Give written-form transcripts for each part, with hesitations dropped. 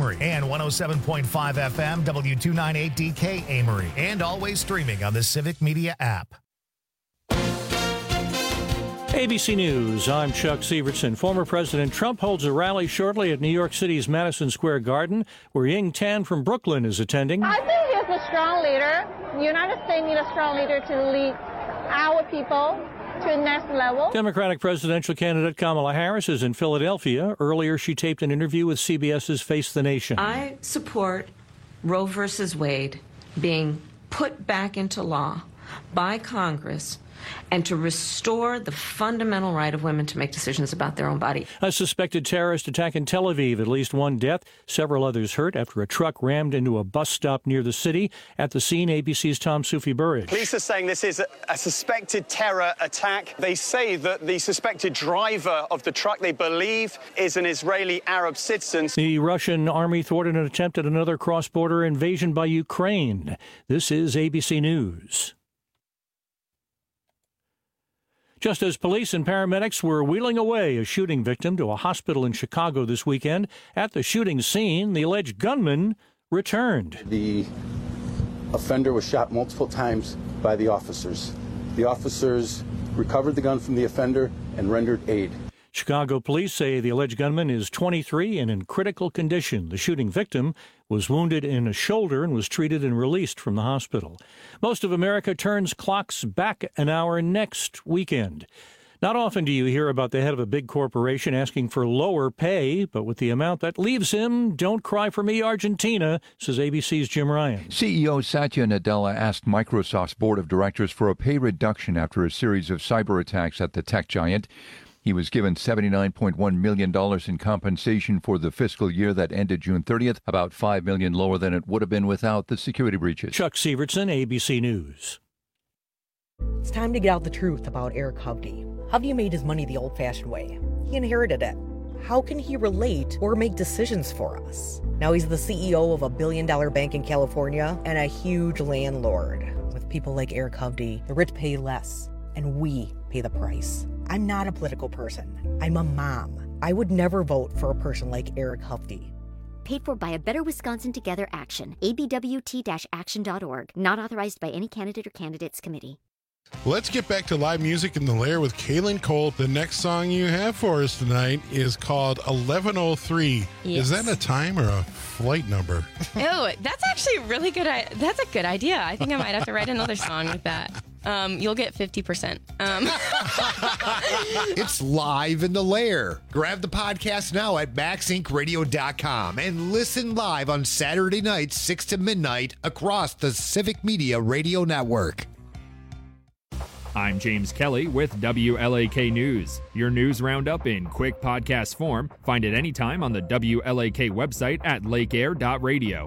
Amory, and 107.5 FM W298DK Amory, and always streaming on the Civic Media app. ABC News, I'm Chuck Severson. Former President Trump holds a rally shortly at New York City's Madison Square Garden, where Ying Tan from Brooklyn is attending. I think he's a strong leader. The United States needs a strong leader to lead our people to the next level. Democratic presidential candidate Kamala Harris is in Philadelphia. Earlier, she taped an interview with CBS's Face the Nation. I support Roe versus Wade being put back into law by Congress and to restore the fundamental right of women to make decisions about their own body. A suspected terrorist attack in Tel Aviv, at least one death, several others hurt after a truck rammed into a bus stop near the city. At the scene, ABC's Tom Sufi-Burridge. Police are saying this is a suspected terror attack. They say that the suspected driver of the truck, they believe, is an Israeli Arab citizen. The Russian army thwarted an attempt at another cross-border invasion by Ukraine. This is ABC News. Just as police and paramedics were wheeling away a shooting victim to a hospital in Chicago this weekend, at the shooting scene, the alleged gunman returned. The offender was shot multiple times by the officers. The officers recovered the gun from the offender and rendered aid. Chicago police say the alleged gunman is 23 and in critical condition. The shooting victim was wounded in a shoulder and was treated and released from the hospital. Most of America turns clocks back an hour next weekend. Not often do you hear about the head of a big corporation asking for lower pay, but with the amount that leaves him, don't cry for me, Argentina, says ABC's Jim Ryan. CEO Satya Nadella asked Microsoft's board of directors for a pay reduction after a series of cyber attacks at the tech giant. He was given $79.1 million in compensation for the fiscal year that ended June 30th, about $5 million lower than it would have been without the security breaches. Chuck Severson, ABC News. It's time to get out the truth about Eric Hovde. Hovde made his money the old-fashioned way. He inherited it. How can he relate or make decisions for us? Now he's the CEO of a billion-dollar bank in California and a huge landlord. With people like Eric Hovde, the rich pay less, and we pay the price. I'm not a political person. I'm a mom. I would never vote for a person like Eric Hovde. Paid for by a Better Wisconsin Together Action. abwt-action.org. Not authorized by any candidate or candidates committee. Let's get back to live music in the Lair with Kaylin Cole. The next song you have for us tonight is called 1103. Yes. Is that a time or a flight number? Oh, that's actually really good. That's a good idea. I think I might have to write another song with that. You'll get 50%. It's live in the Lair. Grab the podcast now at MaxIncRadio.com and listen live on Saturday nights, 6 to midnight, across the Civic Media Radio Network. I'm James Kelly with WLAK News. Your news roundup in quick podcast form. Find it anytime on the WLAK website at lakeair.radio.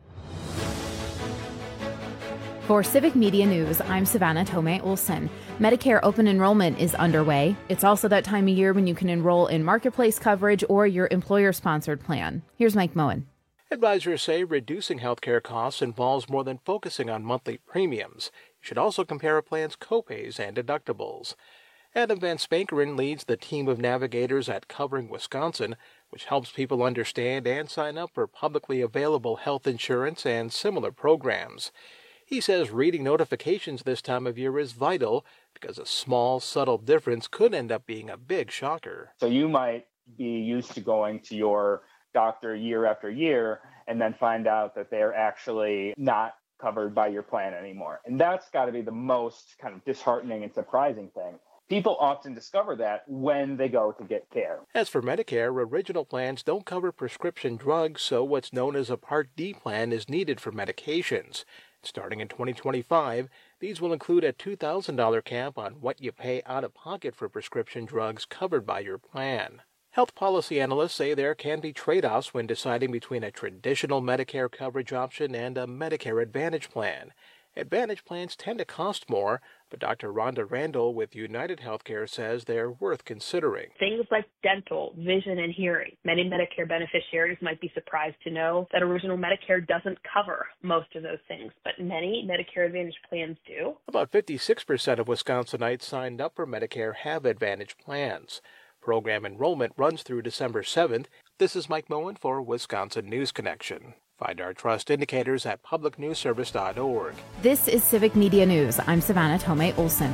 For Civic Media News, I'm Savannah Tomei Olson. Medicare open enrollment is underway. It's also that time of year when you can enroll in Marketplace coverage or your employer-sponsored plan. Here's Mike Moen. Advisors say reducing healthcare costs involves more than focusing on monthly premiums. You should also compare a plan's copays and deductibles. Adam Van Spankeren leads the team of navigators at Covering Wisconsin, which helps people understand and sign up for publicly available health insurance and similar programs. He says reading notifications this time of year is vital because a small, subtle difference could end up being a big shocker. So you might be used to going to your doctor year after year and then find out that they're actually not covered by your plan anymore. And that's got to be the most kind of disheartening and surprising thing. People often discover that when they go to get care. As for Medicare, original plans don't cover prescription drugs, so what's known as a Part D plan is needed for medications. Starting in 2025, these will include a $2,000 cap on what you pay out of pocket for prescription drugs covered by your plan. Health policy analysts say there can be trade-offs when deciding between a traditional Medicare coverage option and a Medicare Advantage plan. Advantage plans tend to cost more, but Dr. Rhonda Randall with United Healthcare says they're worth considering. Things like dental, vision, and hearing. Many Medicare beneficiaries might be surprised to know that original Medicare doesn't cover most of those things, but many Medicare Advantage plans do. About 56% of Wisconsinites signed up for Medicare have Advantage plans. Program enrollment runs through December 7th. This is Mike Moen for Wisconsin News Connection. Find our trust indicators at publicnewsservice.org. This is Civic Media News. I'm Savannah Tomei Olson.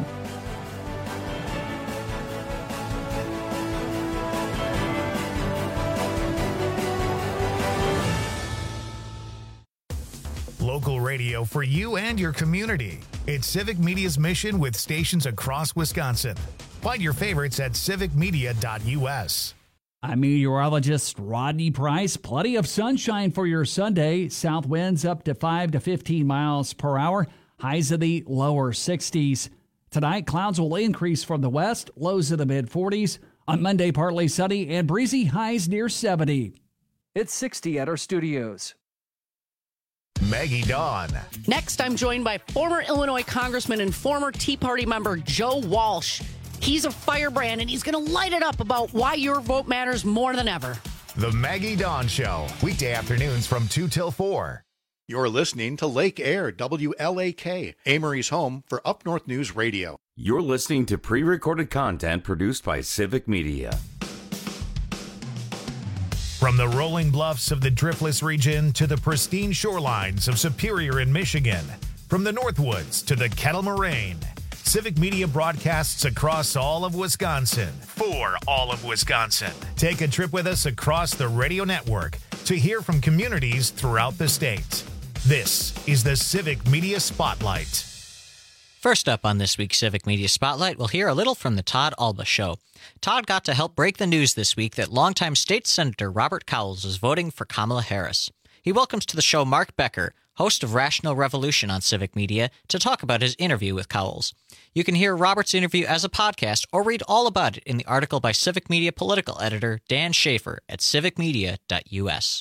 Local radio for you and your community. It's Civic Media's mission with stations across Wisconsin. Find your favorites at civicmedia.us. I'm meteorologist Rodney Price. Plenty of sunshine for your Sunday. South winds up to 5 to 15 miles per hour. Highs in the lower 60s. Tonight, clouds will increase from the west. Lows in the mid-40s. On Monday, partly sunny and breezy. Highs near 70. It's 60 at our studios. Maggie Dawn. Next, I'm joined by former Illinois Congressman and former Tea Party member Joe Walsh. He's a firebrand, and he's going to light it up about why your vote matters more than ever. The Maggie Dawn Show, weekday afternoons from 2 till 4. You're listening to Lake Air, WLAK, Amory's home for Up North News Radio. You're listening to pre-recorded content produced by Civic Media. From the rolling bluffs of the Driftless region to the pristine shorelines of Superior in Michigan, from the Northwoods to the Kettle Moraine, Civic Media broadcasts across all of Wisconsin for all of Wisconsin. Take a trip with us across the radio network to hear from communities throughout the state. This is the Civic Media Spotlight. First up on this week's Civic Media Spotlight, we'll hear a little from the Todd Alba Show. Todd got to help break the news this week that longtime State Senator Robert Cowles is voting for Kamala Harris. He welcomes to the show Mark Becker, host of Rational Revolution on Civic Media, to talk about his interview with Cowles. You can hear Robert's interview as a podcast or read all about it in the article by Civic Media political editor Dan Schaefer at civicmedia.us.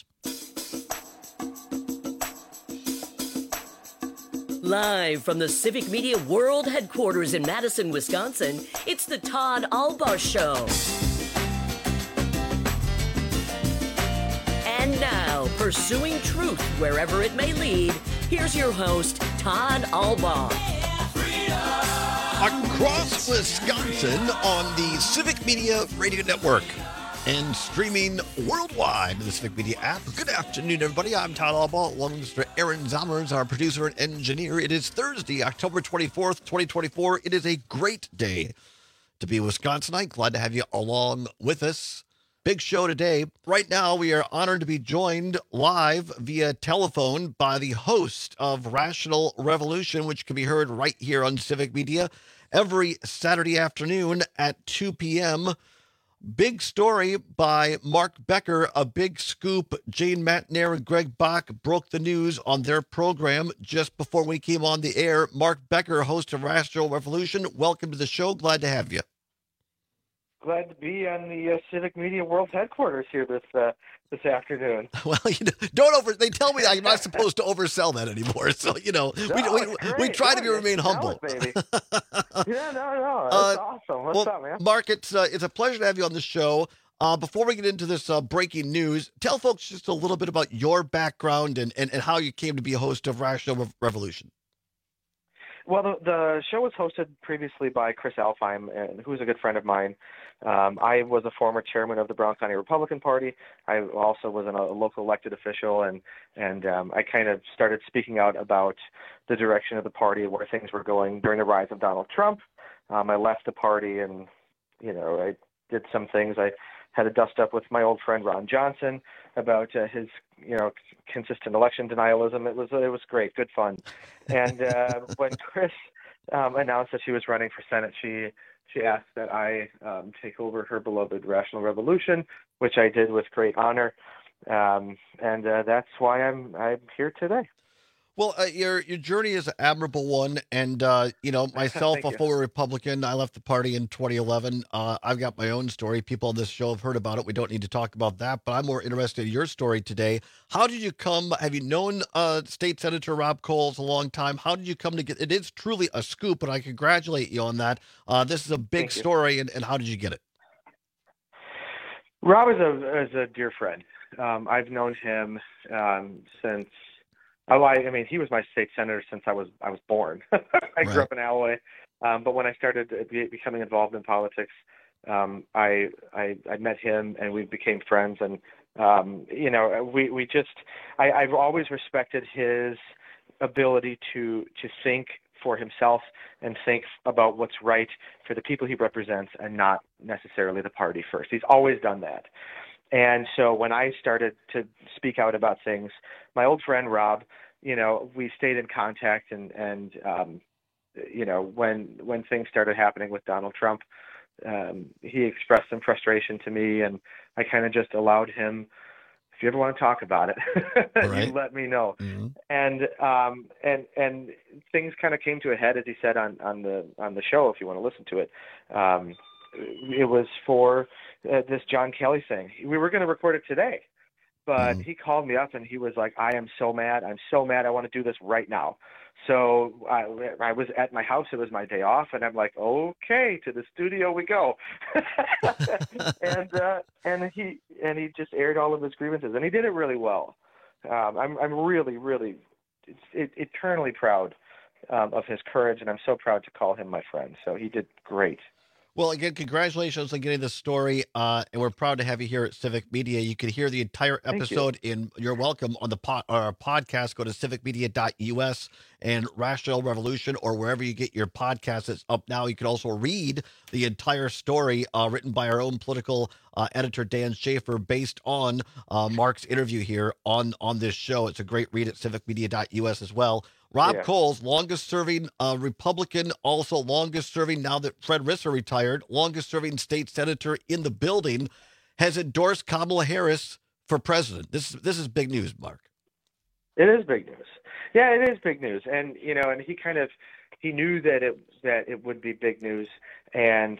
Live from the Civic Media World Headquarters in Madison, Wisconsin, it's the Todd Alba Show. And now, pursuing truth wherever it may lead, here's your host, Todd Alba. Across Wisconsin on the Civic Media Radio Network and streaming worldwide to the Civic Media app. Good afternoon, everybody. I'm Todd Alba, along with Mr. Aaron Zommers, our producer and engineer. It is Thursday, October 24th, 2024. It is a great day to be a Wisconsinite. Glad to have you along with us. Big show today. Right now, we are honored to be joined live via telephone by the host of Rational Revolution, which can be heard right here on Civic Media every Saturday afternoon at 2 p.m., Big story by Mark Becker, a big scoop. Jane Matnair and Greg Bach broke the news on their program just before we came on the air. Mark Becker, host of Rational Revolution, welcome to the show. Glad to have you. Glad to be on the Civic Media World Headquarters here this afternoon. Well, don't they tell me I'm not supposed to oversell that anymore. So, we try to remain humble. Baby. Yeah, no, that's awesome. What's up, man? Mark, it's a pleasure to have you on the show. Before we get into this breaking news, tell folks just a little bit about your background and how you came to be a host of Rational Revolution. Well, the show was hosted previously by Chris Alfheim, who's a good friend of mine. I was a former chairman of the Brown County Republican Party. I also was a local elected official, and I kind of started speaking out about the direction of the party, where things were going during the rise of Donald Trump. I left the party, and I did some things. I had a dust up with my old friend Ron Johnson about his consistent election denialism. It was great, good fun. And when Chris announced that she was running for Senate, she asked that I take over her beloved Rational Revolution, which I did with great honor. And that's why I'm here today. Well, your journey is an admirable one, and myself, a former Republican, I left the party in 2011. I've got my own story. People on this show have heard about it. We don't need to talk about that, but I'm more interested in your story today. How did you come? Have you known State Senator Rob Cowles a long time? How did you come to get? It is truly a scoop, and I congratulate you on that. This is a big story, and how did you get it? Rob is a dear friend. I've known him since. He was my state senator since I was born. I grew up in Alloway, but when I started becoming involved in politics, I met him and we became friends. And I've always respected his ability to think for himself and think about what's right for the people he represents and not necessarily the party first. He's always done that. And so when I started to speak out about things, my old friend Rob, we stayed in contact, and when things started happening with Donald Trump, he expressed some frustration to me, and I kind of just allowed him, if you ever want to talk about it, Right. you let me know. Mm-hmm. And things kind of came to a head, as he said on the show. If you want to listen to it, it was for this John Kelly thing. We were going to record it today, but he called me up and he was like, "I am so mad. I'm so mad. I want to do this right now." So I was at my house. It was my day off, and I'm like, "Okay, to the studio we go." and he just aired all of his grievances, and he did it really well. I'm really, really eternally proud of his courage, and I'm so proud to call him my friend. So he did great. Well, again, congratulations on getting this story, and we're proud to have you here at Civic Media. You can hear the entire episode You're welcome on the podcast. Go to civicmedia.us and Rational Revolution, or wherever you get your podcast. It's up now. You can also read the entire story written by our own political editor, Dan Schaefer, based on Mark's interview here on this show. It's a great read at civicmedia.us as well. Rob Coles, longest-serving Republican, also longest-serving, now that Fred Risser retired, longest-serving state senator in the building, has endorsed Kamala Harris for president. This is big news, Mark. It is big news. Yeah, it is big news, and and he knew that it would be big news, and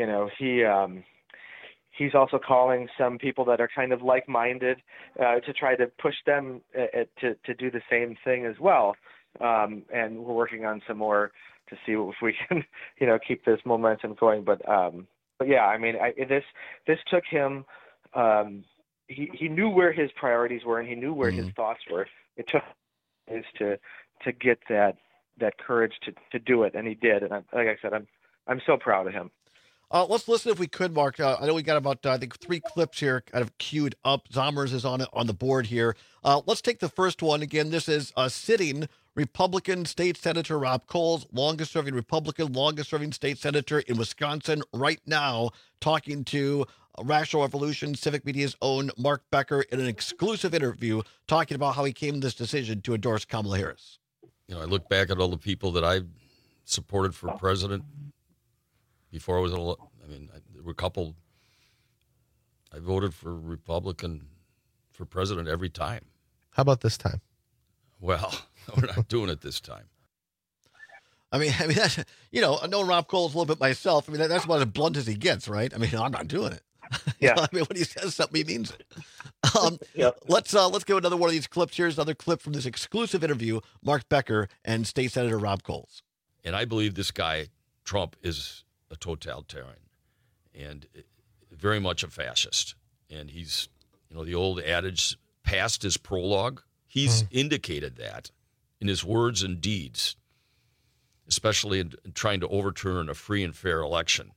he's also calling some people that are kind of like-minded to try to push them to do the same thing as well. And we're working on some more to see if we can, keep this momentum going. But yeah, I mean, this took him. He knew where his priorities were, and he knew where his thoughts were. It took him to get that courage to do it, and he did. And like I said, I'm so proud of him. Let's listen if we could, Mark. I know we got about, I think, 3 clips here kind of queued up. Zommers is on the board here. Let's take the first one. Again, this is sitting Republican State Senator Rob Coles, longest-serving Republican, longest-serving state senator in Wisconsin right now, talking to Rational Revolution, Civic Media's own Mark Becker, in an exclusive interview, talking about how he came to this decision to endorse Kamala Harris. I look back at all the people that I supported for president before I was there were a couple. I voted for Republican for president every time. How about this time? Well, we're not doing it this time. I mean, that's, I know Rob Coles a little bit myself. I mean, that's about as blunt as he gets, right? I mean, I'm not doing it. Yeah. I mean, when he says something, he means it. Let's go another one of these clips. Here's another clip from this exclusive interview, Mark Becker and State Senator Rob Coles. And I believe this guy, Trump, is a totalitarian and very much a fascist. And he's, the old adage, past his prologue. He's indicated that in his words and deeds, especially in trying to overturn a free and fair election.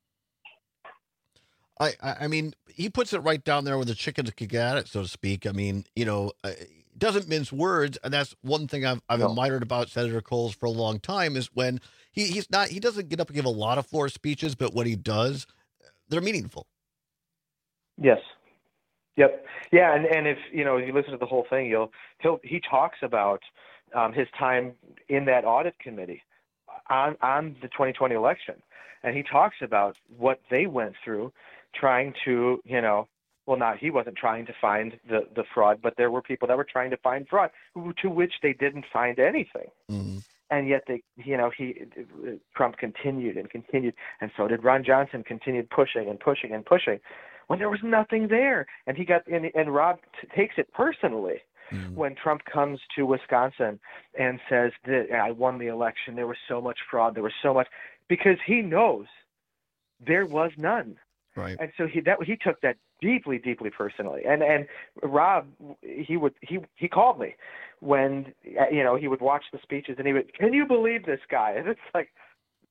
I mean, he puts it right down there where the chickens could get at it, so to speak. I mean, doesn't mince words, and that's one thing I've admired about Senator Coles for a long time is when he doesn't get up and give a lot of floor speeches, but when he does, they're meaningful. Yes. Yep. Yeah, and if you listen to the whole thing, he talks about his time in that audit committee on the 2020 election, and he talks about what they went through trying to, he wasn't trying to find the fraud, but there were people that were trying to find fraud to which they didn't find anything. Mm-hmm. And yet Trump continued and continued, and so did Ron Johnson, continued pushing and pushing and pushing when there was nothing there. And and Rob takes it personally when Trump comes to Wisconsin and says that I won the election. There was so much fraud. There was so much, because he knows there was none. Right. And so he took that deeply, deeply personally. And Rob, he called me when he would watch the speeches, and he would, "Can you believe this guy?" And it's like,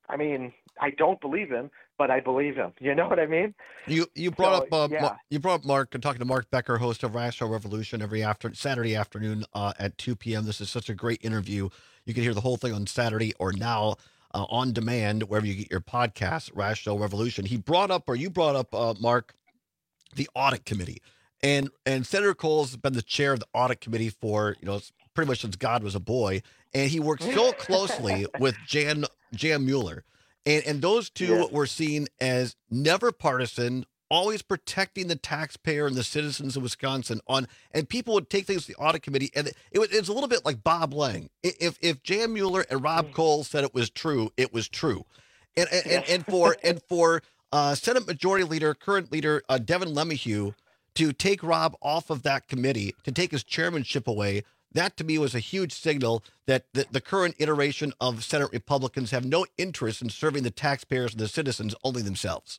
I mean, I don't believe him, but I believe him. You know what I mean? You brought up Mark, and talking to Mark Becker, host of Rational Revolution, every Saturday afternoon at 2 p.m. This is such a great interview. You can hear the whole thing on Saturday or now on demand, wherever you get your podcast, Rational Revolution. You brought up, Mark, the audit committee. And Senator Coles has been the chair of the audit committee for, pretty much since God was a boy. And he worked so closely with Jan Mueller. And those two were seen as never partisan, always protecting the taxpayer and the citizens of Wisconsin. And people would take things to the audit committee, and it was a little bit like Bob Lang. If Jan Mueller and Rob Coles said it was true, it was true. And for Senate Majority Leader, current leader Devin LeMahieu, to take Rob off of that committee, to take his chairmanship away, that to me was a huge signal that the current iteration of Senate Republicans have no interest in serving the taxpayers and the citizens, only themselves.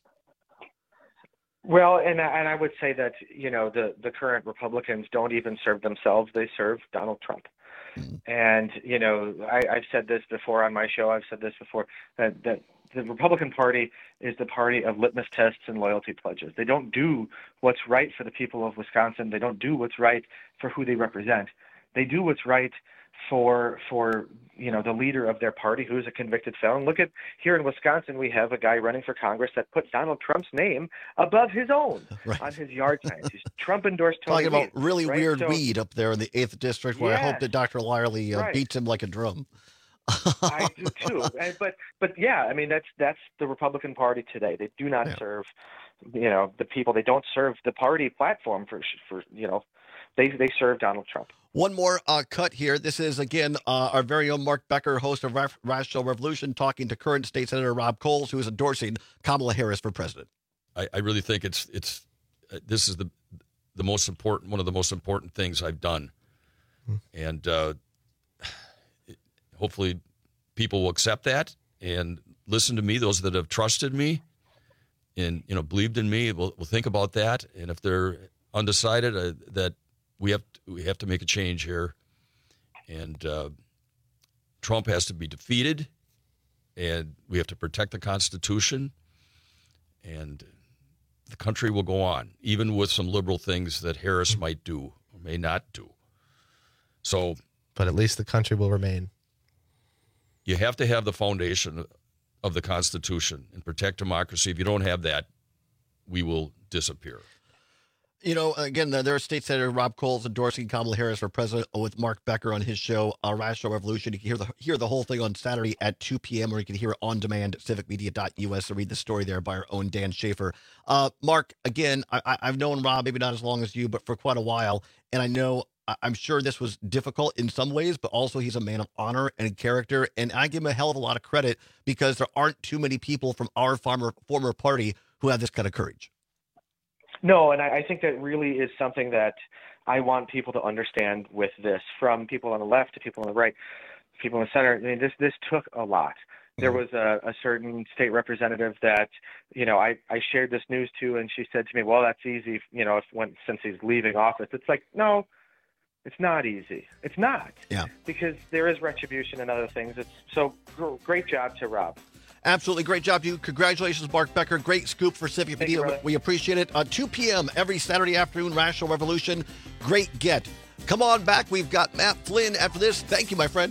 Well, and I would say that, the current Republicans don't even serve themselves. They serve Donald Trump. And, I've said this before on my show. I've said this before, that the Republican Party is the party of litmus tests and loyalty pledges. They don't do what's right for the people of Wisconsin. They don't do what's right for who they represent. They do what's right for the leader of their party, who's a convicted felon. Look at here in Wisconsin, we have a guy running for Congress that put Donald Trump's name above his own on his yard signs. He's Trump endorsed Tony Talking about Weed, really weird weed up there in the 8th District, where I hope that Dr. Lyerly beats him like a drum. I do too. But yeah, I mean, that's the Republican Party today. They do not serve, the people. They don't serve the party platform for they serve Donald Trump. One more cut here. This is, again, our very own Mark Becker, host of Rational Revolution, talking to current State Senator Rob Coles, who is endorsing Kamala Harris for president. I really think this is the most important, one of the most important things I've done. And hopefully people will accept that and listen to me, those that have trusted me and, believed in me will think about that. And if they're undecided, that we have to make a change here, and Trump has to be defeated, and we have to protect the Constitution, and the country will go on, even with some liberal things that Harris might do or may not do. So, but at least the country will remain. You have to have the foundation of the Constitution and protect democracy. If you don't have that, we will disappear. Again, there's State Senator Rob Coles endorsing Kamala Harris for president with Mark Becker on his show, Rational Revolution. You can hear the whole thing on Saturday at 2 p.m., or you can hear it on demand at civicmedia.us, or read the story there by our own Dan Schaefer. Mark, again, I've known Rob, maybe not as long as you, but for quite a while, and I'm sure this was difficult in some ways, but also he's a man of honor and character, and I give him a hell of a lot of credit because there aren't too many people from our former party who have this kind of courage. No, and I think that really is something that I want people to understand with this, from people on the left to people on the right, people in the center. I mean, this took a lot. There was a certain state representative that, I shared this news to, and she said to me, well, that's easy, since he's leaving office. It's like, no, it's not easy. It's not. Yeah. Because there is retribution and other things. So great job to Rob. Absolutely. Great job to you. Congratulations, Mark Becker. Great scoop for Civic Media. We appreciate it. 2 p.m. every Saturday afternoon, Rational Revolution. Great get. Come on back. We've got Matt Flynn after this. Thank you, my friend.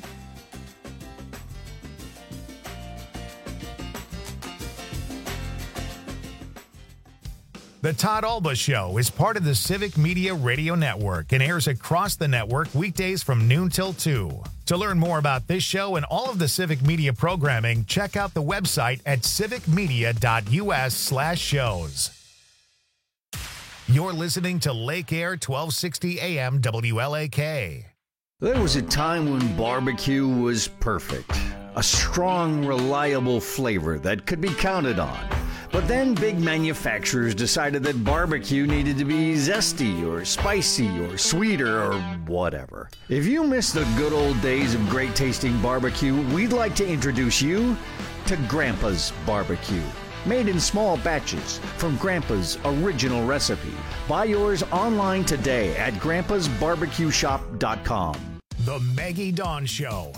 The Todd Alba Show is part of the Civic Media Radio Network and airs across the network weekdays from noon till 2. To learn more about this show and all of the Civic Media programming, check out the website at civicmedia.us/shows. You're listening to Lake Air 1260 AM WLAK. There was a time when barbecue was perfect. A strong, reliable flavor that could be counted on. But then big manufacturers decided that barbecue needed to be zesty or spicy or sweeter or whatever. If you miss the good old days of great tasting barbecue, we'd like to introduce you to Grandpa's Barbecue. Made in small batches from Grandpa's original recipe. Buy yours online today at grandpasbarbecueshop.com. The Maggie Dawn Show.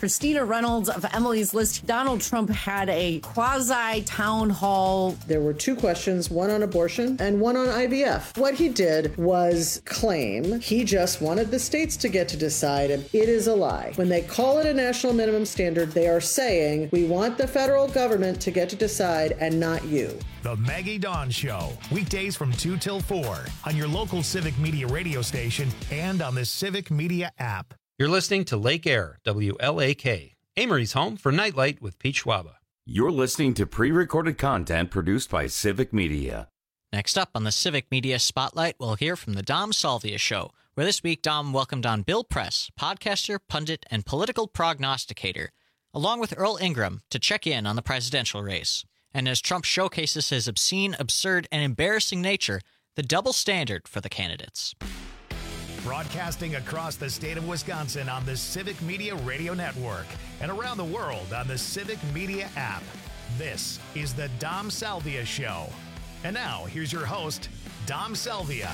Christina Reynolds of Emily's List. Donald Trump had a quasi-town hall. There were two questions, one on abortion and one on IVF. What he did was claim he just wanted the states to get to decide. It is a lie. When they call it a national minimum standard, they are saying, we want the federal government to get to decide and not you. The Maggie Dawn Show, weekdays from 2 till 4 on your local Civic Media radio station and on the Civic Media app. You're listening to Lake Air, WLAK, Amory's home for Nightlight with Pete Schwaba. You're listening to pre-recorded content produced by Civic Media. Next up on the Civic Media Spotlight, we'll hear from the Dom Salvia Show, where this week Dom welcomed on Bill Press, podcaster, pundit, and political prognosticator, along with Earl Ingram, to check in on the presidential race. And as Trump showcases his obscene, absurd, and embarrassing nature, the double standard for the candidates. Broadcasting across the state of Wisconsin on the Civic Media Radio Network and around the world on the Civic Media app. This is the Dom Salvia Show. And now, here's your host, Dom Salvia.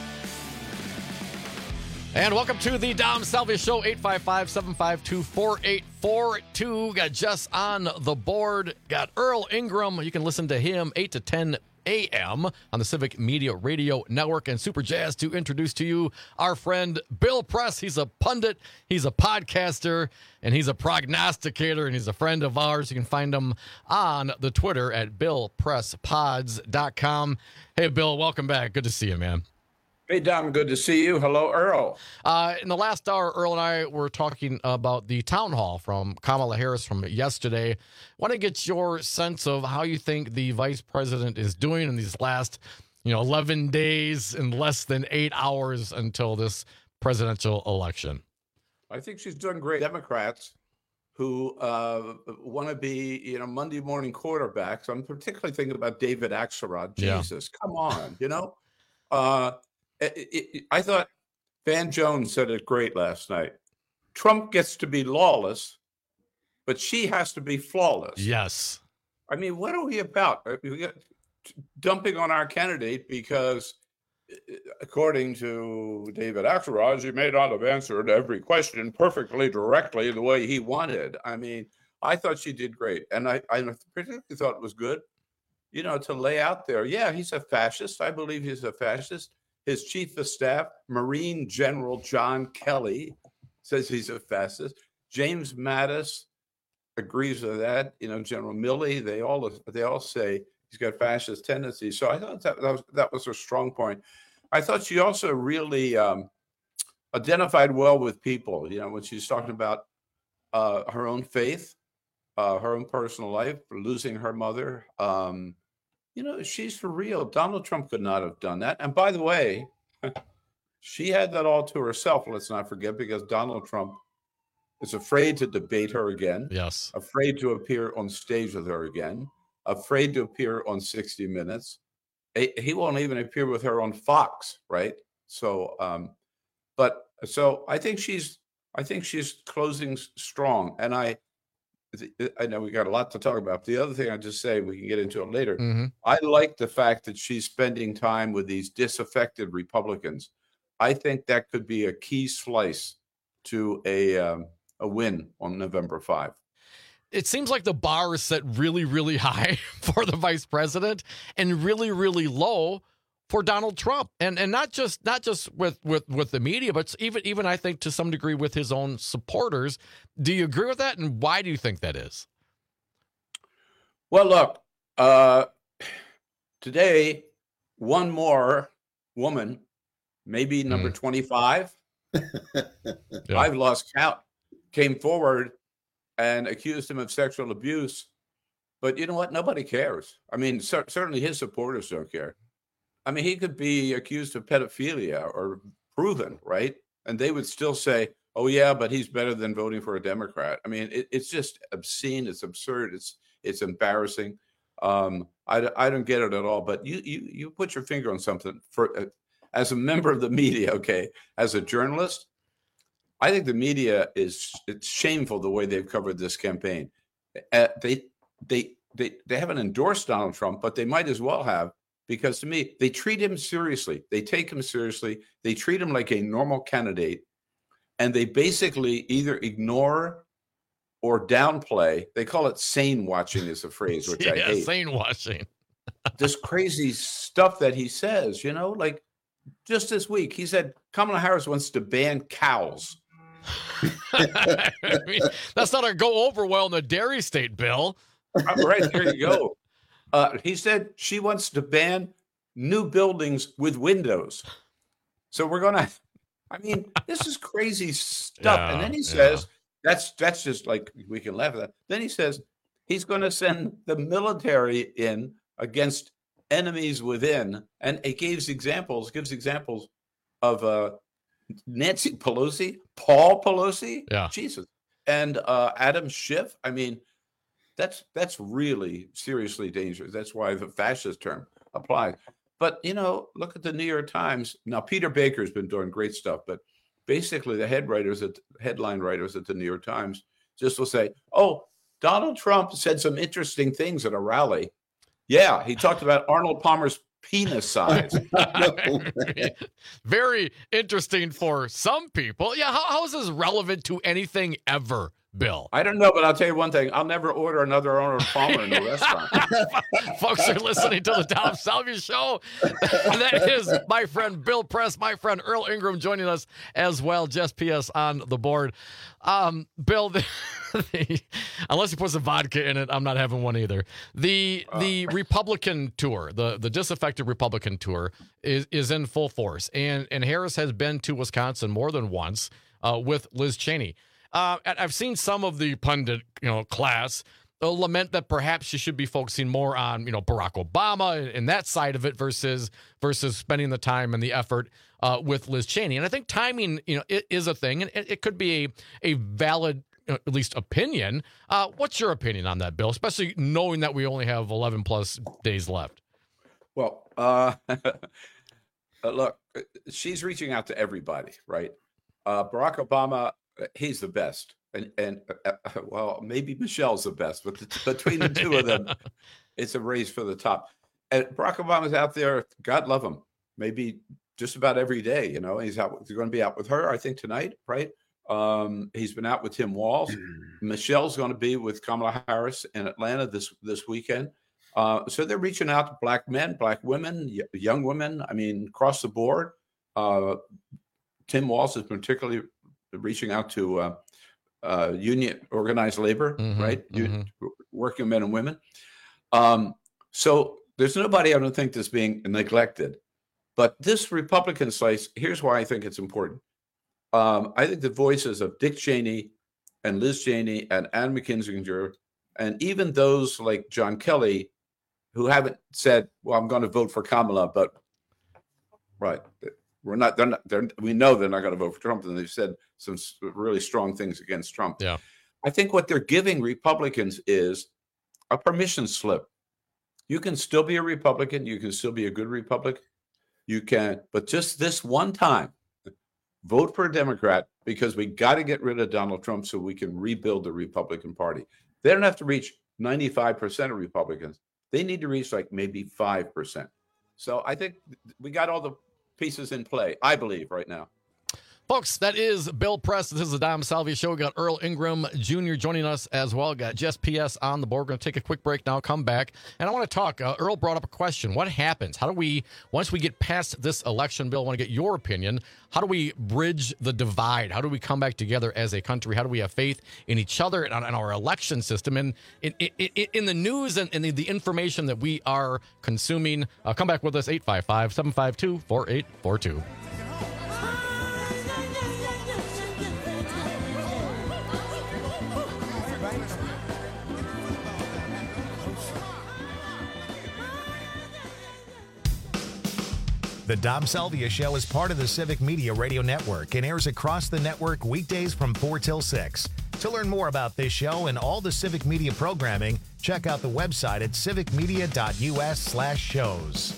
And welcome to the Dom Salvia Show, 855-752-4842. Got Jess on the board. Got Earl Ingram. You can listen to him 8 to 10 a.m. on the Civic Media Radio Network. And super jazzed to introduce to you our friend Bill Press. He's a pundit, he's a podcaster, and he's a prognosticator, and he's a friend of ours. You can find him on the Twitter at BillPressPods.com. Hey, Bill, welcome back. Good to see you, man. Hey, Dom, good to see you. Hello, Earl. In the last hour, Earl and I were talking about the town hall from Kamala Harris from yesterday. I want to get your sense of how you think the vice president is doing in these last, 11 days and less than 8 hours until this presidential election. I think she's doing great. Democrats who want to be, Monday morning quarterbacks. I'm particularly thinking about David Axelrod. Jesus, come on, I thought Van Jones said it great last night. Trump gets to be lawless, but she has to be flawless. Yes. I mean, what are we about? We got dumping on our candidate because, according to David Axelrod, he may not have answered every question perfectly directly the way he wanted. I mean, I thought she did great. And I particularly thought it was good, to lay out there. Yeah, he's a fascist. I believe he's a fascist. His chief of staff, Marine General John Kelly, says he's a fascist. James Mattis agrees with that. General Milley, they all say he's got fascist tendencies. So I thought that was a strong point. I thought she also really identified well with people. When she's talking about her own faith, her own personal life, losing her mother. She's for real. Donald Trump could not have done that. And by the way, she had that all to herself, let's not forget, because Donald Trump is afraid to debate her again. Yes. Afraid to appear on stage with her again. Afraid to appear on 60 Minutes. He won't even appear with her on Fox, right? So, so I think she's closing strong. And I know we got a lot to talk about. The other thing I just say, we can get into it later. Mm-hmm. I like the fact that she's spending time with these disaffected Republicans. I think that could be a key slice to a win on November 5. It seems like the bar is set really, really high for the vice president and really, really low for Donald Trump, and not just with the media, but even I think to some degree with his own supporters. Do you agree with that, and why do you think that is? Well, look, today one more woman, maybe number 25, I've lost count, came forward and accused him of sexual abuse. But you know what? Nobody cares. I mean, certainly his supporters don't care. I mean, he could be accused of pedophilia or proven, right? And they would still say, oh, yeah, but he's better than voting for a Democrat. I mean, it's just obscene. It's absurd. It's embarrassing. I don't get it at all. But you put your finger on something. As a member of the media, okay, as a journalist, I think the media it's shameful the way they've covered this campaign. They haven't endorsed Donald Trump, but they might as well have. Because to me, they treat him seriously. They take him seriously. They treat him like a normal candidate. And they basically either ignore or downplay. They call it sane watching is a phrase, which I hate. Sane watching. This crazy stuff that he says, like just this week, he said Kamala Harris wants to ban cows. I mean, that's not going to go over well in the dairy state, Bill. Right, there you go. He said she wants to ban new buildings with windows. So we're going to, this is crazy stuff. Yeah, and then he says, that's just like, we can laugh at that. Then he says he's going to send the military in against enemies within. And it gives examples of Nancy Pelosi, Paul Pelosi, Jesus, and Adam Schiff. That's really seriously dangerous. That's why the fascist term applies. But, look at the New York Times. Now, Peter Baker's been doing great stuff, but basically the headline writers at the New York Times just will say, oh, Donald Trump said some interesting things at a rally. Yeah, he talked about Arnold Palmer's penis size. Very interesting for some people. Yeah, how is this relevant to anything ever, Bill? I don't know, but I'll tell you one thing. I'll never order another Arnold Palmer in a restaurant. Folks are listening to the Tom Salvi Show. That is my friend Bill Press, my friend Earl Ingram joining us as well. Just PS on the board. Bill, unless you put some vodka in it, I'm not having one either. The Republican tour, the disaffected Republican tour is in full force. And Harris has been to Wisconsin more than once with Liz Cheney. I've seen some of the pundit, class lament that perhaps she should be focusing more on, Barack Obama and that side of it versus spending the time and the effort with Liz Cheney. And I think timing, it is a thing, and it could be a valid, at least opinion. What's your opinion on that, Bill? Especially knowing that we only have 11 plus days left. Well, look, she's reaching out to everybody, right? Barack Obama. He's the best, and well, maybe Michelle's the best, but between the two of them, it's a race for the top. And Barack Obama's out there. God love him. Maybe just about every day. He's out. He's going to be out with her, I think, tonight, right? He's been out with Tim Walz. Michelle's going to be with Kamala Harris in Atlanta this weekend. So they're reaching out to black men, black women, young women. Across the board. Tim Walz is particularly reaching out to union organized labor, right? Working men and women. So there's nobody, I don't think, that's being neglected. But this Republican slice, here's why I think it's important. I think the voices of Dick Cheney and Liz Cheney and Ann McKinzinger, and even those like John Kelly, who haven't said, well, I'm going to vote for Kamala, but right. We know they're not going to vote for Trump, and they've said some really strong things against Trump. Yeah, I think what they're giving Republicans is a permission slip. You can still be a Republican. You can still be a good Republican. You can, but just this one time, vote for a Democrat, because we got to get rid of Donald Trump so we can rebuild the Republican Party. They don't have to reach 95% of Republicans. They need to reach like maybe 5%. So I think we got all the pieces in play, I believe, right now. Folks, that is Bill Press. This is the Dom Salvi Show. We got Earl Ingram Jr. joining us as well. Got Jess PS on the board. We're going to take a quick break now, come back. And I want to talk. Earl brought up a question. What happens? How do we, once we get past this election, Bill, I want to get your opinion. How do we bridge the divide? How do we come back together as a country? How do we have faith in each other and in our election system and in the news and in the information that we are consuming? Come back with us, 855-752-4842. The Dom Salvia Show is part of the Civic Media Radio Network and airs across the network weekdays from 4 till 6. To learn more about this show and all the Civic Media programming, check out the website at civicmedia.us/shows.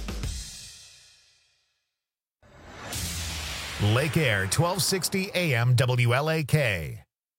Lake Air, 1260 AM WLAK.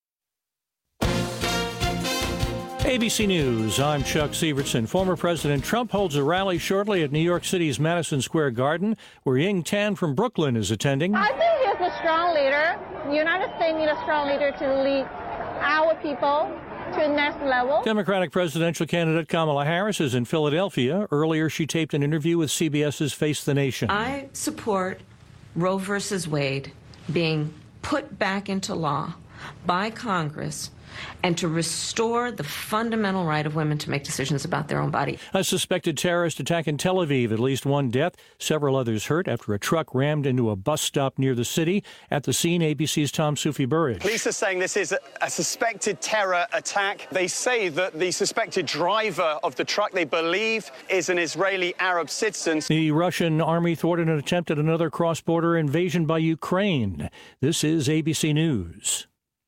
ABC News, I'm Chuck Severson. Former President Trump holds a rally shortly at New York City's Madison Square Garden, where Ying Tan from Brooklyn is attending. I think he's a strong leader. The United States needs a strong leader to lead our people to the next level. Democratic presidential candidate Kamala Harris is in Philadelphia. Earlier, she taped an interview with CBS's Face the Nation. I support Roe versus Wade being put back into law by Congress and to restore the fundamental right of women to make decisions about their own body. A suspected terrorist attack in Tel Aviv, at least one death, several others hurt after a truck rammed into a bus stop near the city. At the scene, ABC's Tom Soufi-Burridge. Police are saying this is a suspected terror attack. They say that the suspected driver of the truck, they believe, is an Israeli Arab citizen. The Russian army thwarted an attempt at another cross-border invasion by Ukraine. This is ABC News.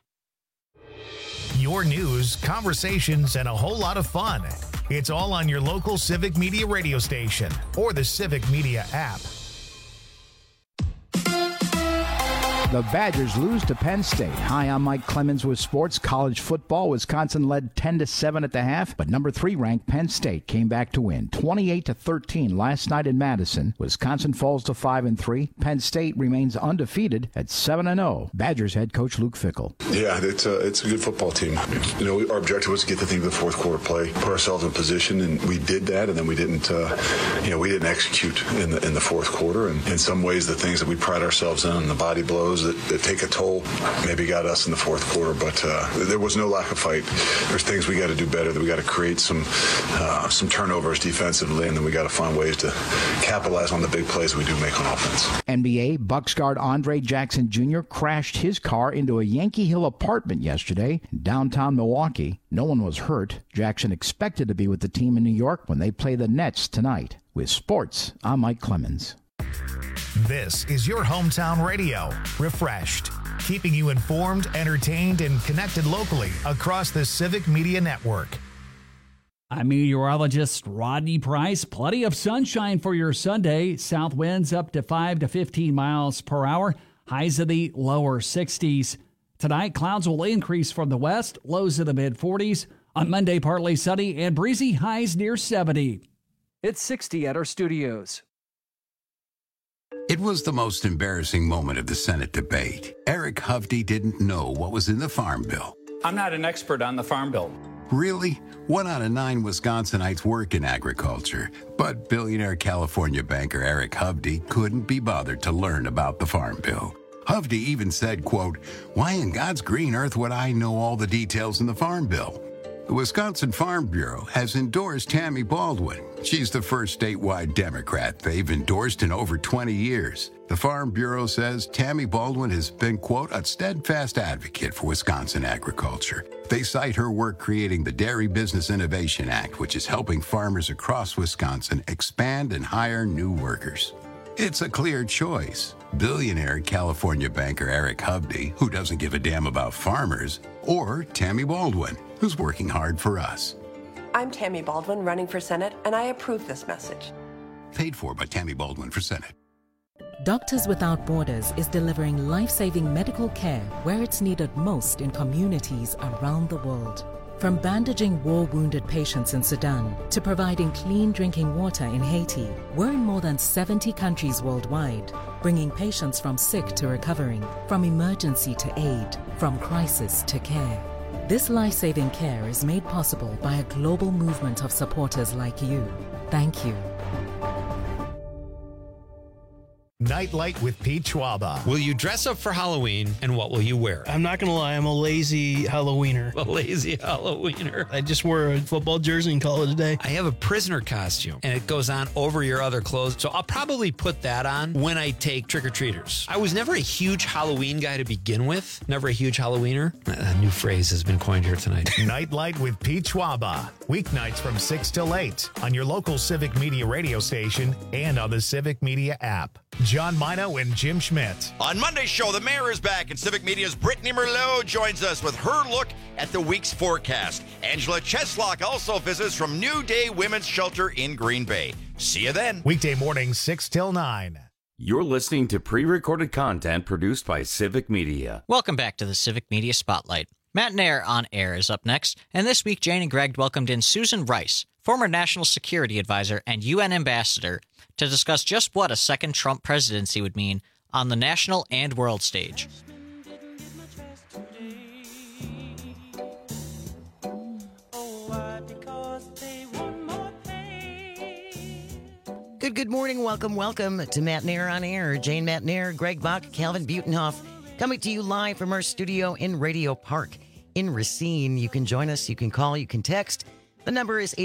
Your news, conversations, and a whole lot of fun. It's all on your local Civic Media radio station or the Civic Media app. The Badgers lose to Penn State. Hi, I'm Mike Clemens with sports. College football. Wisconsin led 10-7 at the half, but number 3 ranked Penn State came back to win 28-13 last night in Madison. Wisconsin falls to 5-3. Penn State remains undefeated at 7-0. Badgers head coach Luke Fickell. Yeah, it's a good football team. You know, our objective was to get the thing to the fourth quarter play, put ourselves in position, and we did that. And then we didn't, we didn't execute in the fourth quarter. And in some ways, the things that we pride ourselves in, the body blows that take a toll, maybe got us in the fourth quarter. But there was no lack of fight. There's things we got to do better. That we got to create some turnovers defensively, and then we got to find ways to capitalize on the big plays we do make on offense. NBA Bucks guard Andre Jackson Jr. crashed his car into a Yankee Hill apartment yesterday in downtown Milwaukee. No one was hurt. Jackson expected to be with the team in New York when they play the Nets tonight. With sports, I'm Mike Clemens. This is your hometown radio, refreshed, keeping you informed, entertained, and connected locally across the Civic Media Network. I'm meteorologist Rodney Price. Plenty of sunshine for your Sunday. South winds up to 5 to 15 miles per hour. Highs in the lower 60s. Tonight, clouds will increase from the west. Lows in the mid-40s. On Monday, partly sunny and breezy. Highs near 70. It's 60 at our studios. It was the most embarrassing moment of the Senate debate. Eric Hovde didn't know what was in the Farm Bill. I'm not an expert on the Farm Bill. Really? 1 out of 9 Wisconsinites work in agriculture, but billionaire California banker Eric Hovde couldn't be bothered to learn about the Farm Bill. Hovde even said, quote, "Why in God's green earth would I know all the details in the Farm Bill?" The Wisconsin Farm Bureau has endorsed Tammy Baldwin. She's the first statewide Democrat they've endorsed in over 20 years. The Farm Bureau says Tammy Baldwin has been, quote, "a steadfast advocate for Wisconsin agriculture." They cite her work creating the Dairy Business Innovation Act, which is helping farmers across Wisconsin expand and hire new workers. It's a clear choice. Billionaire California banker Eric Hovde, who doesn't give a damn about farmers, or Tammy Baldwin, who's working hard for us. I'm Tammy Baldwin, running for Senate, and I approve this message. Paid for by Tammy Baldwin for Senate. Doctors Without Borders is delivering life-saving medical care where it's needed most in communities around the world. From bandaging war-wounded patients in Sudan to providing clean drinking water in Haiti, we're in more than 70 countries worldwide, bringing patients from sick to recovering, from emergency to aid, from crisis to care. This life-saving care is made possible by a global movement of supporters like you. Thank you. Nightlight with Pete Schwaba. Will you dress up for Halloween, and what will you wear? I'm not going to lie, I'm a lazy Halloweener. A lazy Halloweener. I just wore a football jersey and call it a day. I have a prisoner costume, and it goes on over your other clothes, so I'll probably put that on when I take trick-or-treaters. I was never a huge Halloween guy to begin with. Never a huge Halloweener. A new phrase has been coined here tonight. Nightlight with Pete Schwaba. Weeknights from 6 till 8 on your local Civic Media radio station and on the Civic Media app. John Mino and Jim Schmidt. On Monday's show, the mayor is back, and Civic Media's Brittany Merlot joins us with her look at the week's forecast. Angela Cheslock also visits from New Day Women's Shelter in Green Bay. See you then. Weekday mornings, 6 till 9. You're listening to pre-recorded content produced by Civic Media. Welcome back to the Civic Media Spotlight. Matt Nair on Air is up next, and this week Jane and Greg welcomed in Susan Rice, former National Security Advisor and UN Ambassador, to discuss just what a second Trump presidency would mean on the national and world stage. Good morning. Welcome to Matt Nair on Air. Jane Matt Nair, Greg Bach, Calvin Butenhoff, coming to you live from our studio in Radio Park in Racine. You can join us. You can call. You can text. The number is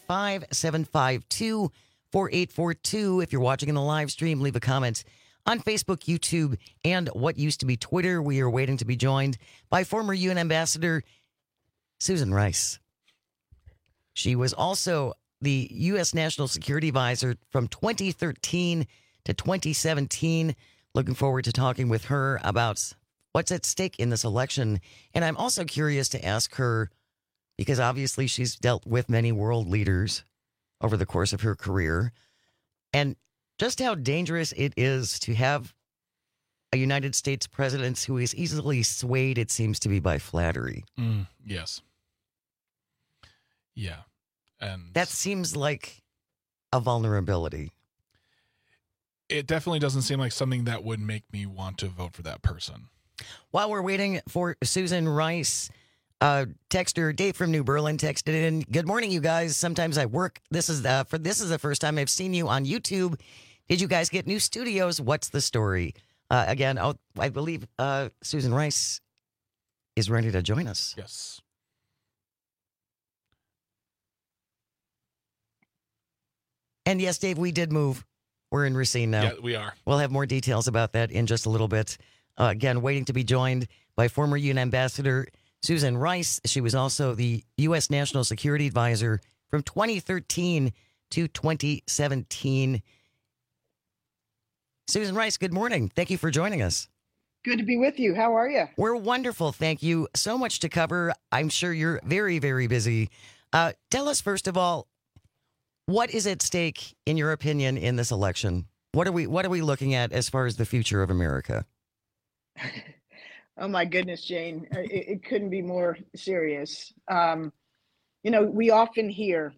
855-752-4842. If you're watching in the live stream, leave a comment on Facebook, YouTube, and what used to be Twitter. We are waiting to be joined by former UN Ambassador Susan Rice. She was also the U.S. National Security Advisor from 2013 to 2017. Looking forward to talking with her about what's at stake in this election. And I'm also curious to ask her, because obviously she's dealt with many world leaders over the course of her career, and just how dangerous it is to have a United States president who is easily swayed, it seems to be, by flattery. Yes. Yeah. And that seems like a vulnerability. It definitely doesn't seem like something that would make me want to vote for that person. While we're waiting for Susan Rice, texter Dave from New Berlin texted in, "Good morning, you guys. Sometimes I work. This is the first time I've seen you on YouTube. Did you guys get new studios? What's the story?" Again, I believe Susan Rice is ready to join us. Yes. And yes, Dave, we did move. We're in Racine now. Yeah, we are. We'll have more details about that in just a little bit. Again, waiting to be joined by former UN Ambassador Susan Rice. She was also the U.S. National Security Advisor from 2013 to 2017. Susan Rice, good morning. Thank you for joining us. Good to be with you. How are you? We're wonderful. Thank you. So much to cover. I'm sure you're very, very busy. Tell us, first of all, what is at stake, in your opinion, in this election? What are we looking at as far as the future of America? Oh my goodness, Jane, it couldn't be more serious. We often hear,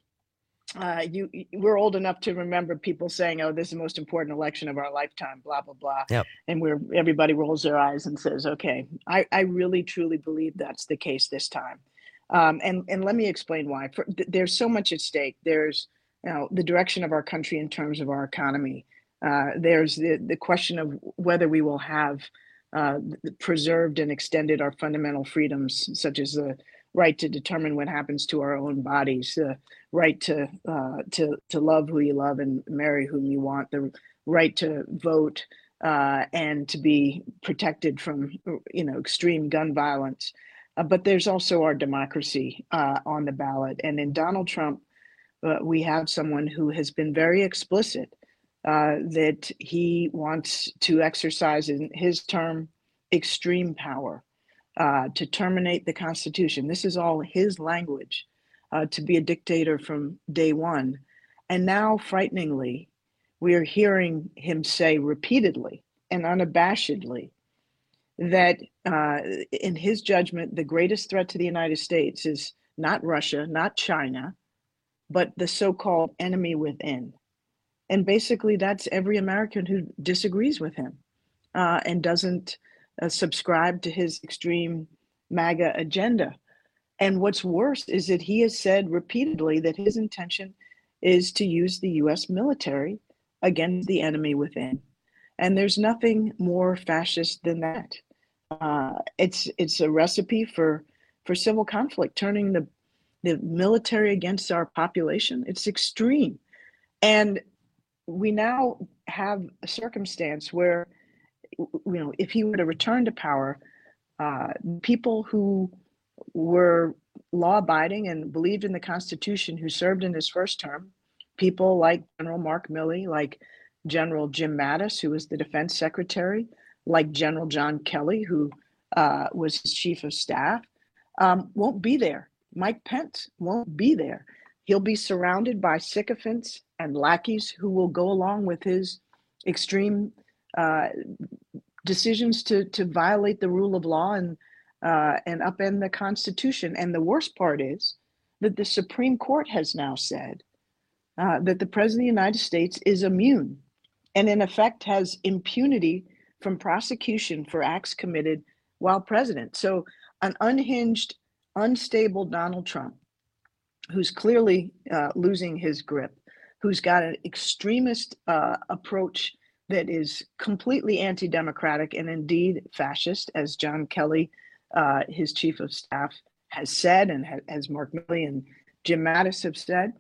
we're old enough to remember people saying, "Oh, this is the most important election of our lifetime," blah blah blah. Yep. And everybody rolls their eyes and says, "Okay." I really truly believe that's the case this time, and let me explain why. There's so much at stake. There's the direction of our country in terms of our economy. There's the question of whether we will have preserved and extended our fundamental freedoms, such as the right to determine what happens to our own bodies, the right to love who you love and marry whom you want, the right to vote and to be protected from extreme gun violence. But there's also our democracy on the ballot. And in Donald Trump, we have someone who has been very explicit that he wants to exercise in his term extreme power to terminate the Constitution. This is all his language, to be a dictator from day one. And now, frighteningly, we are hearing him say repeatedly and unabashedly that in his judgment, the greatest threat to the United States is not Russia, not China, but the so-called enemy within. And basically, that's every American who disagrees with him and doesn't subscribe to his extreme MAGA agenda. And what's worse is that he has said repeatedly that his intention is to use the U.S. military against the enemy within. And there's nothing more fascist than that. It's a recipe for civil conflict, turning the military against our population. It's extreme. And we now have a circumstance where, if he were to return to power, people who were law-abiding and believed in the Constitution, who served in his first term, people like General Mark Milley, like General Jim Mattis, who was the defense secretary, like General John Kelly, who was his chief of staff, won't be there. Mike Pence won't be there. He'll be surrounded by sycophants and lackeys who will go along with his extreme decisions to violate the rule of law and upend the Constitution. And the worst part is that the Supreme Court has now said that the President of the United States is immune and in effect has impunity from prosecution for acts committed while president. So an unhinged, unstable Donald Trump, who's clearly losing his grip, who's got an extremist approach that is completely anti-democratic and indeed fascist, as John Kelly, his chief of staff, has said, and as Mark Milley and Jim Mattis have said,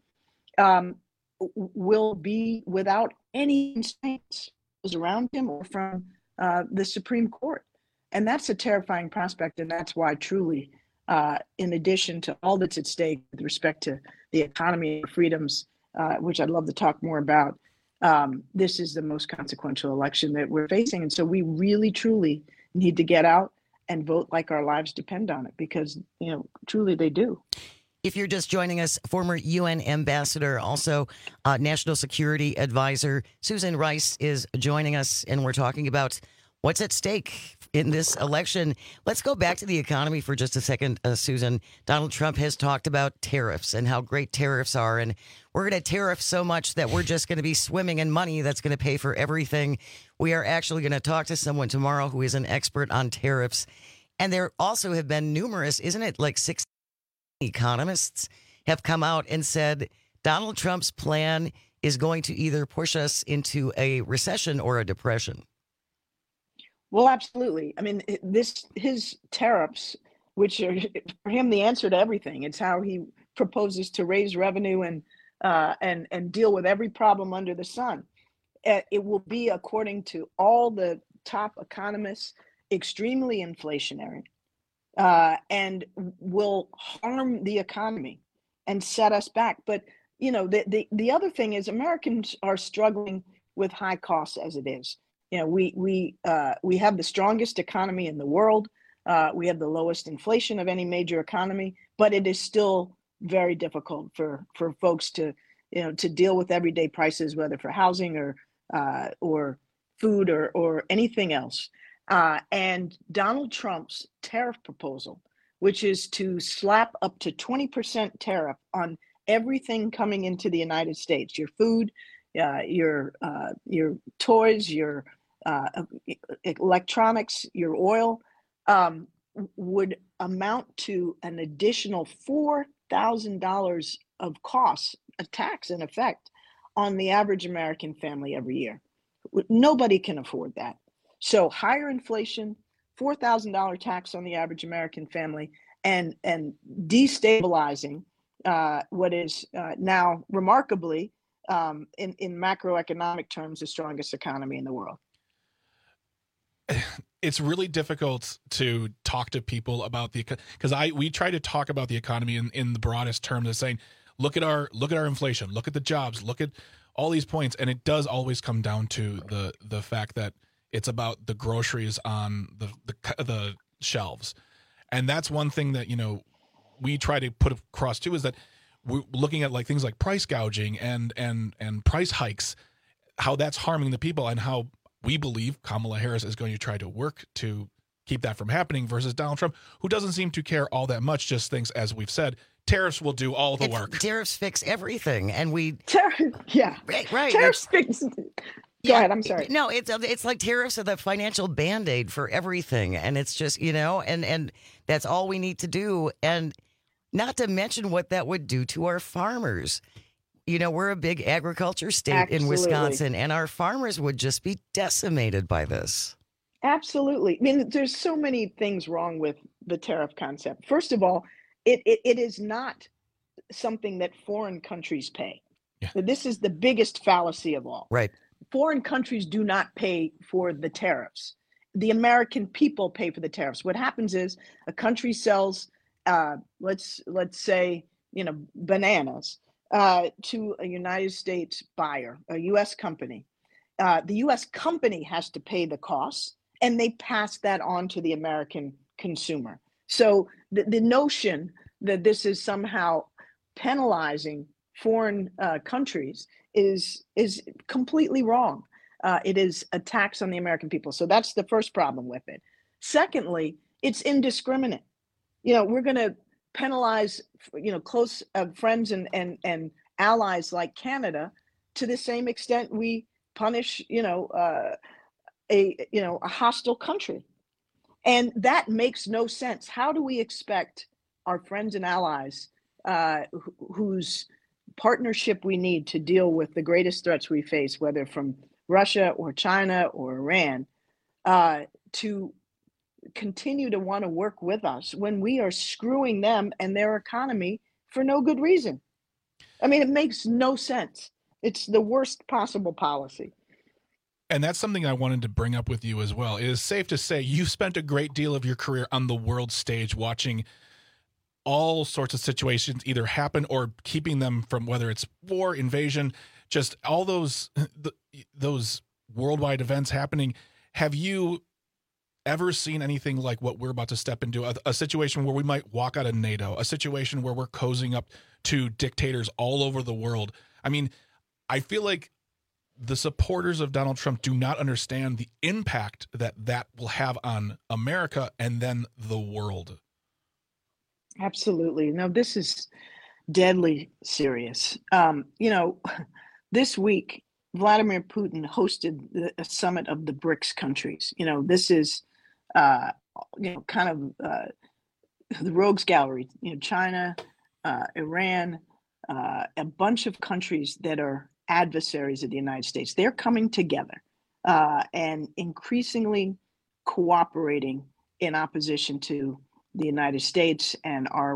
will be without any constraints around him or from the Supreme Court. And that's a terrifying prospect. And that's why truly, in addition to all that's at stake with respect to the economy and freedoms, which I'd love to talk more about, this is the most consequential election that we're facing. And so we really, truly need to get out and vote like our lives depend on it, because, truly they do. If you're just joining us, former UN ambassador, also national security advisor, Susan Rice is joining us, and we're talking about what's at stake in this election. Let's go back to the economy for just a second, Susan. Donald Trump has talked about tariffs and how great tariffs are, and we're going to tariff so much that we're just going to be swimming in money that's going to pay for everything. We are actually going to talk to someone tomorrow who is an expert on tariffs. And there also have been numerous, isn't it, like 6 economists have come out and said Donald Trump's plan is going to either push us into a recession or a depression. Well, absolutely. I mean, his tariffs, which are for him the answer to everything. It's how he proposes to raise revenue and deal with every problem under the sun. It will be, according to all the top economists, extremely inflationary and will harm the economy and set us back. But the other thing is Americans are struggling with high costs as it is. We have the strongest economy in the world. We have the lowest inflation of any major economy, but it is still very difficult for folks to deal with everyday prices, whether for housing or food or anything else. And Donald Trump's tariff proposal, which is to slap up to 20% tariff on everything coming into the United States, your food, your toys, your electronics, your oil, would amount to an additional $4,000 of costs, a tax in effect, on the average American family every year. Nobody can afford that. So higher inflation, $4,000 tax on the average American family, and destabilizing what is now remarkably, in macroeconomic terms, the strongest economy in the world. It's really difficult to talk to people about because we try to talk about the economy in the broadest terms of saying, look at our inflation, look at the jobs, look at all these points, and it does always come down to the fact that it's about the groceries on the shelves. And that's one thing that we try to put across too, is that we're looking at like things like price gouging and price hikes, how that's harming the people, and how we believe Kamala Harris is going to try to work to keep that from happening, versus Donald Trump, who doesn't seem to care all that much, just thinks, as we've said, tariffs will do all the work. Tariffs fix everything. And yeah. Right. Tariffs fix. Go ahead, I'm sorry. No, it's like tariffs are the financial Band-Aid for everything. And it's just, and that's all we need to do. And not to mention what that would do to our farmers. We're a big agriculture state in Wisconsin, and our farmers would just be decimated by this. Absolutely. I mean, there's so many things wrong with the tariff concept. First of all, it is not something that foreign countries pay. Yeah. This is the biggest fallacy of all. Right. Foreign countries do not pay for the tariffs. The American people pay for the tariffs. What happens is a country sells, let's say, bananas to a United States buyer, a U.S. company. The U.S. company has to pay the costs, and they pass that on to the American consumer. So the notion that this is somehow penalizing foreign countries is completely wrong. It is a tax on the American people. So that's the first problem with it. Secondly, it's indiscriminate. We're going to penalize, close friends and allies like Canada to the same extent we punish, a hostile country. And that makes no sense. How do we expect our friends and allies whose partnership we need to deal with the greatest threats we face, whether from Russia or China or Iran, to continue to want to work with us when we are screwing them and their economy for no good reason. I mean, it makes no sense. It's the worst possible policy. And that's something I wanted to bring up with you as well. It is safe to say you spent a great deal of your career on the world stage watching all sorts of situations either happen or keeping them from, whether it's war, invasion, just all those worldwide events happening. Have you ever seen anything like what we're about to step into, a situation where we might walk out of NATO, a situation where we're cozying up to dictators all over the world? I mean, I feel like the supporters of Donald Trump do not understand the impact that will have on America and then the world. Absolutely. No, this is deadly serious. This week, Vladimir Putin hosted a summit of the BRICS countries. This is, kind of the rogues gallery. China, Iran, a bunch of countries that are adversaries of the United States. They're coming together and increasingly cooperating in opposition to the United States and our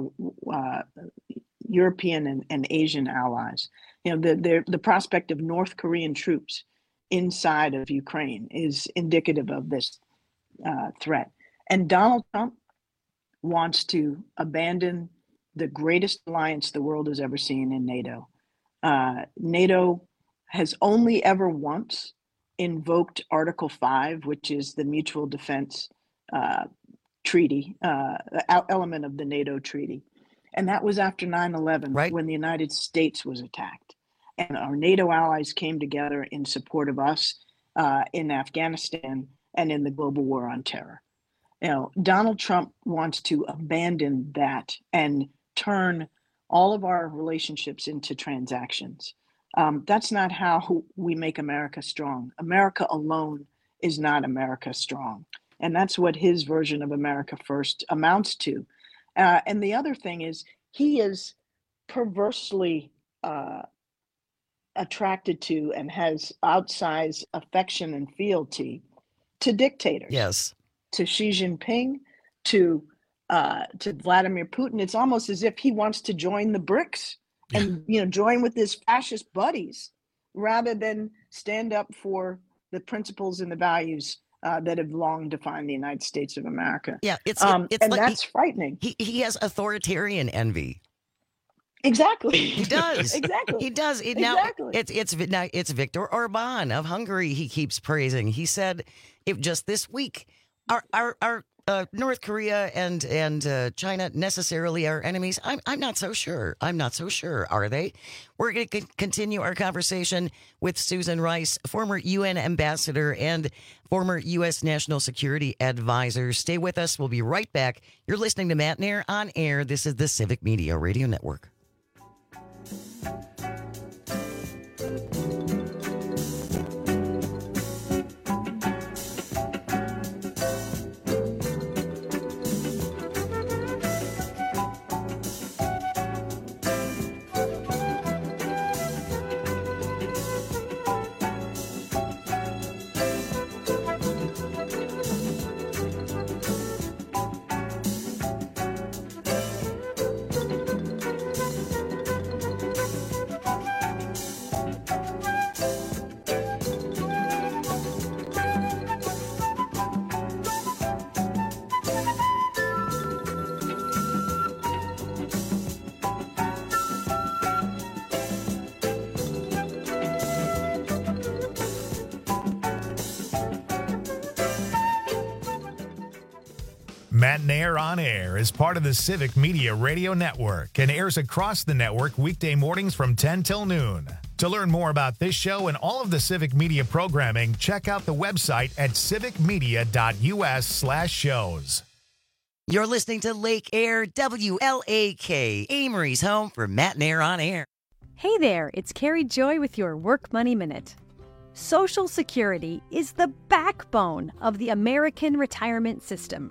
European and Asian allies. The prospect of North Korean troops inside of Ukraine is indicative of this threat. And Donald Trump wants to abandon the greatest alliance the world has ever seen in NATO. NATO has only ever once invoked Article 5, which is the mutual defense treaty, element of the NATO treaty. And that was after 9/11, right, when the United States was attacked. And our NATO allies came together in support of us in Afghanistan and in the global war on terror. Donald Trump wants to abandon that and turn all of our relationships into transactions. That's not how we make America strong. America alone is not America strong. And that's what his version of America First amounts to. And the other thing is, he is perversely attracted to and has outsized affection and fealty to dictators. Yes. To Xi Jinping, to Vladimir Putin. It's almost as if he wants to join the BRICS and join with his fascist buddies rather than stand up for the principles and the values that have long defined the United States of America. Yeah, it's and like that's frightening. He has authoritarian envy. Exactly. He does. Exactly. He does. Exactly. Now it's Viktor Orban of Hungary. He keeps praising. He said, "If just this week, our North Korea and China necessarily are enemies." I'm not so sure. I'm not so sure. Are they? We're going to continue our conversation with Susan Rice, former UN ambassador and former U.S. National Security Advisor. Stay with us. We'll be right back. You're listening to Matt Nair on Air. This is the Civic Media Radio Network. Matt Nair on Air is part of the Civic Media Radio Network and airs across the network weekday mornings from 10 till noon. To learn more about this show and all of the Civic Media programming, check out the website at civicmedia.us/shows. You're listening to Lake Air, WLAK, Amory's home for Matt Nair on Air. Hey there, it's Carrie Joy with your Work Money Minute. Social Security is the backbone of the American retirement system.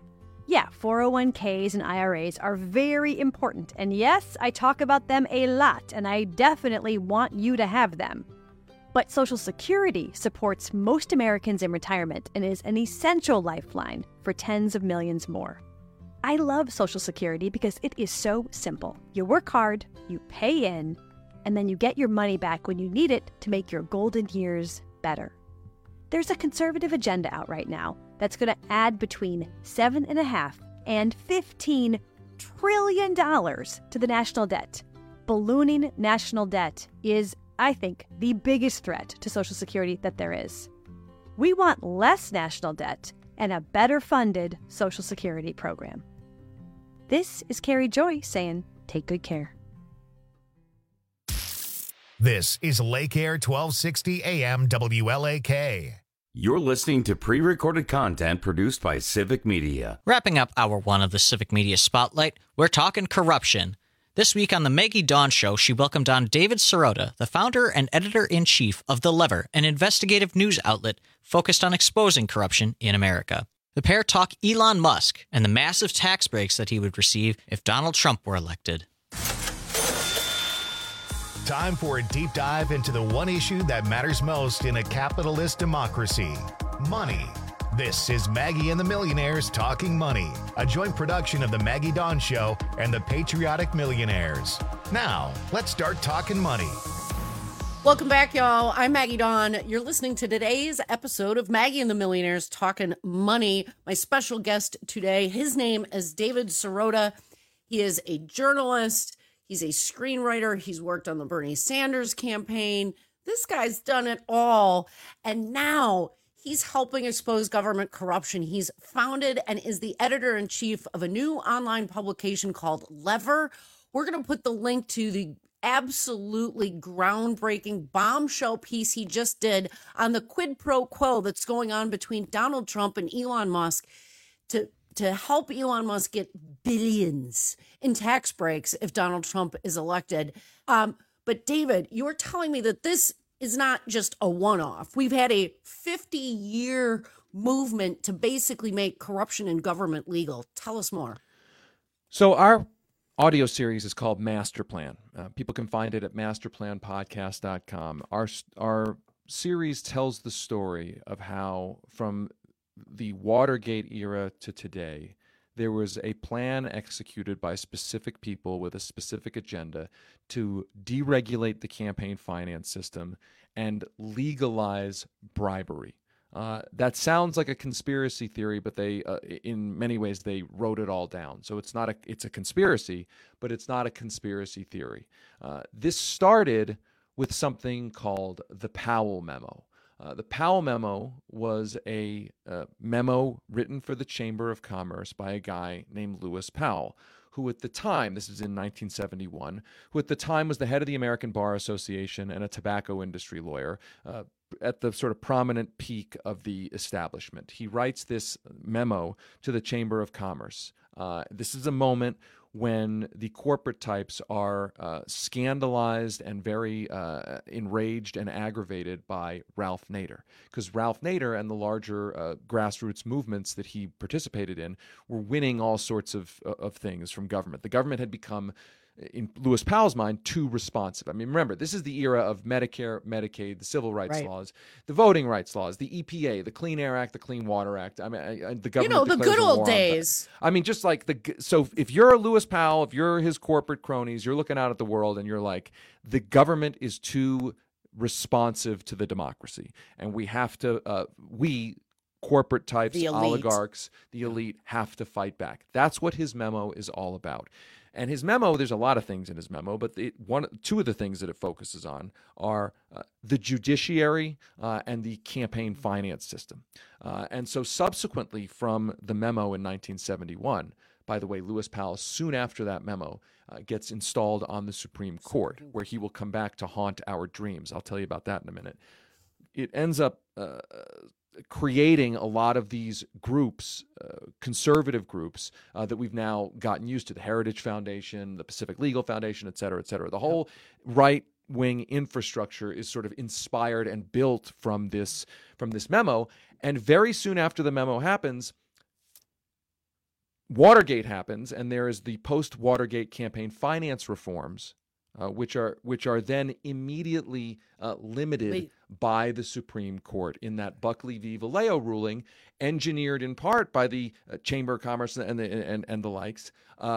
Yeah, 401ks and IRAs are very important. And yes, I talk about them a lot, and I definitely want you to have them. But Social Security supports most Americans in retirement and is an essential lifeline for tens of millions more. I love Social Security because it is so simple. You work hard, you pay in, and then you get your money back when you need it to make your golden years better. There's a conservative agenda out right now that's going to add between $7.5 and $15 trillion to the national debt. Ballooning national debt is, I think, the biggest threat to Social Security that there is. We want less national debt and a better funded Social Security program. This is Carrie Joy saying, take good care. This is Lake Air 1260 AM WLAK. You're listening to pre-recorded content produced by Civic Media. Wrapping up Hour 1 of the Civic Media Spotlight, we're talking corruption. This week on the Maggie Dawn Show, she welcomed on David Sirota, the founder and editor-in-chief of The Lever, an investigative news outlet focused on exposing corruption in America. The pair talk Elon Musk and the massive tax breaks that he would receive if Donald Trump were elected. Time for a deep dive into the one issue that matters most in a capitalist democracy: money. This is Maggie and the Millionaires Talking Money, a joint production of the Maggie Dawn Show and the Patriotic Millionaires. Now, let's start talking money. Welcome back, y'all. I'm Maggie Dawn. You're listening to today's episode of Maggie and the Millionaires Talking Money. My special guest today, his name is David Sirota. He is a journalist. He's a screenwriter. He's worked on the Bernie Sanders campaign. This guy's done it all. And now he's helping expose government corruption. He's founded and is the editor-in-chief of a new online publication called Lever. We're going to put the link to the absolutely groundbreaking bombshell piece he just did on the quid pro quo that's going on between Donald Trump and Elon Musk to help Elon Musk get billions in tax breaks if Donald Trump is elected. But David, you're telling me that this is not just a one-off. We've had a 50-year movement to basically make corruption in government legal. Tell us more. So our audio series is called Master Plan. People can find it at masterplanpodcast.com. Our series tells the story of how, from the Watergate era to today, there was a plan executed by specific people with a specific agenda to deregulate the campaign finance system and legalize bribery. That sounds like a conspiracy theory, but they, in many ways, they wrote it all down. So it's a conspiracy, but it's not a conspiracy theory. This started with something called the Powell Memo. The Powell Memo was a memo written for the Chamber of Commerce by a guy named Lewis Powell, who at the time, this is in 1971, who at the time was the head of the American Bar Association and a tobacco industry lawyer at the sort of prominent peak of the establishment. He writes this memo to the Chamber of Commerce. This is a moment when the corporate types are scandalized and very enraged and aggravated by Ralph Nader. Because Ralph Nader and the larger grassroots movements that he participated in were winning all sorts of things from government. The government had become, in Lewis Powell's mind, too responsive. I mean, remember, this is the era of Medicare, Medicaid, the civil rights laws, the voting rights laws, the EPA, the Clean Air Act, the Clean Water Act. I mean, the government, the good old days. I mean, just like so if you're Lewis Powell, if you're his corporate cronies, you're looking out at the world and you're like, the government is too responsive to the democracy. And we have to, corporate types, oligarchs, the elite have to fight back. That's what his memo is all about. And his memo, there's a lot of things in his memo, but two of the things that it focuses on are the judiciary and the campaign finance system. And so subsequently from the memo in 1971, by the way, Lewis Powell, soon after that memo, gets installed on the Supreme Court, where he will come back to haunt our dreams. I'll tell you about that in a minute. It ends up creating a lot of these groups, conservative groups, that we've now gotten used to, the Heritage Foundation, the Pacific Legal Foundation, et cetera, et cetera. The whole right-wing infrastructure is sort of inspired and built from this memo. And very soon after the memo happens, Watergate happens, and there is the post-Watergate campaign finance reforms, which are then immediately limited by the Supreme Court in that Buckley v. Valeo ruling, engineered in part by the Chamber of Commerce and the likes,